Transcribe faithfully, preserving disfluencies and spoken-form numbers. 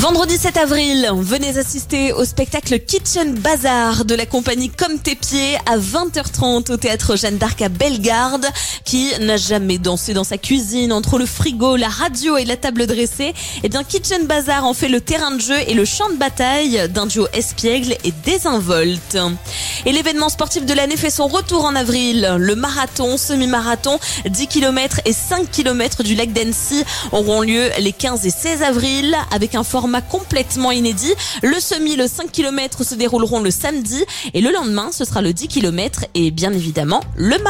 Vendredi sept avril, venez assister au spectacle Kitchen Bazaar de la compagnie Comme tes pieds à vingt heures trente au théâtre Jeanne d'Arc à Bellegarde. Qui n'a jamais dansé dans sa cuisine entre le frigo, la radio et la table dressée? Eh bien, Kitchen Bazaar en fait le terrain de jeu et le champ de bataille d'un duo espiègle et désinvolte. Et l'événement sportif de l'année fait son retour en avril. Le marathon, semi-marathon, dix kilomètres et cinq kilomètres du lac d'Annecy auront lieu les quinze et seize avril avec un format complètement inédit. Le semi, le cinq kilomètres se dérouleront le samedi et le lendemain, ce sera le dix kilomètres et bien évidemment le marathon.